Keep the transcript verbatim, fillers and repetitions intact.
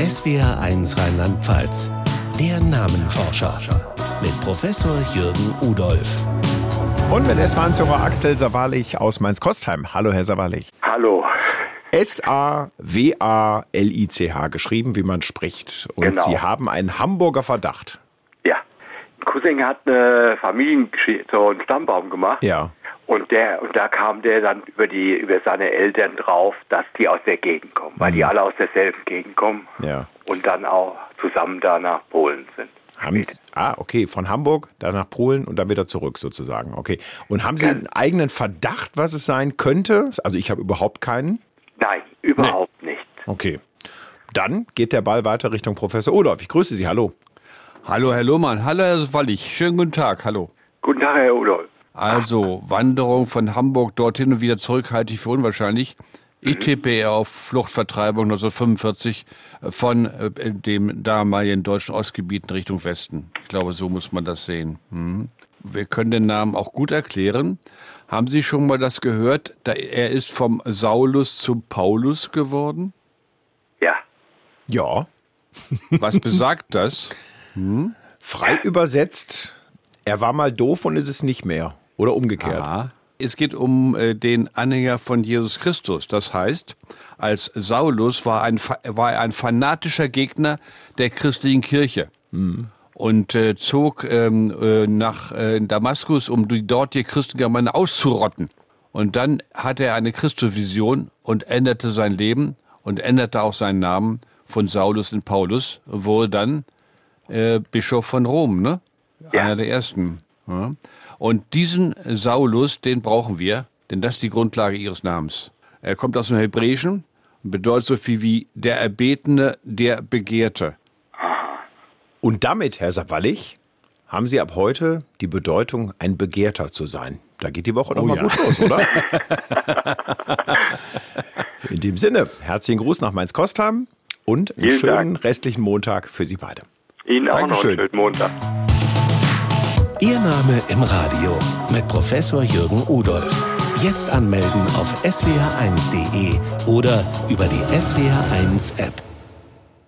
S W R eins Rheinland-Pfalz. Der Namenforscher mit Professor Jürgen Udolph. Und mit S W R eins-Hörer Axel Sawalich aus Mainz-Kostheim. Hallo, Herr Sawalich. Hallo. S A W A L I C H, geschrieben, wie man spricht. Und genau. Sie haben einen Hamburger Verdacht. Ja. Ein Cousin hat eine Familiengeschichte, so einen Stammbaum gemacht. Ja. Und der und da kam der dann über die über seine Eltern drauf, dass die aus der Gegend kommen, weil Mhm. die alle aus derselben Gegend kommen Ja. und dann auch zusammen da nach Polen sind. Haben, ah, okay, von Hamburg, dann nach Polen und dann wieder zurück sozusagen. Okay. Und haben Sie einen eigenen Verdacht, was es sein könnte? Also ich habe überhaupt keinen. Nein, überhaupt nicht. Okay. Dann geht der Ball weiter Richtung Professor Udolph. Ich grüße Sie, hallo. Hallo, Herr Lohmann. Hallo, Herr Wallich. Schönen guten Tag. Hallo. Guten Tag, Herr Udolph. Also, Wanderung von Hamburg dorthin und wieder zurück halte ich für unwahrscheinlich. Ich tippe eher auf Fluchtvertreibung neunzehnhundertfünfundvierzig von äh, dem damaligen deutschen Ostgebiet in Richtung Westen. Ich glaube, so muss man das sehen. Hm. Wir können den Namen auch gut erklären. Haben Sie schon mal das gehört? Da, er ist vom Saulus zum Paulus geworden. Ja. Ja. Was besagt das? Hm? Frei übersetzt, er war mal doof und ist es nicht mehr. Oder umgekehrt. Aha. Es geht um äh, den Anhänger von Jesus Christus. Das heißt, als Saulus war ein, war er ein fanatischer Gegner der christlichen Kirche. Mhm. Und äh, zog ähm, äh, nach äh, Damaskus, um die dortige Christengemeinde auszurotten. Und dann hatte er eine Christusvision und änderte sein Leben und änderte auch seinen Namen von Saulus in Paulus, wurde dann äh, Bischof von Rom, ne? Ja. Einer der ersten. Ja. Und diesen Saulus, den brauchen wir, denn das ist die Grundlage ihres Namens. Er kommt aus dem Hebräischen und bedeutet so viel wie der Erbetene, der Begehrte. Und damit, Herr Sawalich, haben Sie ab heute die Bedeutung, ein Begehrter zu sein. Da geht die Woche doch Oh mal ja. gut los, oder? In dem Sinne, herzlichen Gruß nach Mainz-Kostheim und einen Vielen schönen Dank. restlichen Montag für Sie beide. Ihnen auch Dankeschön. noch einen schönen Montag. Ihr Name im Radio mit Professor Jürgen Udolph. Jetzt anmelden auf S W R eins punkt de oder über die S W R eins App.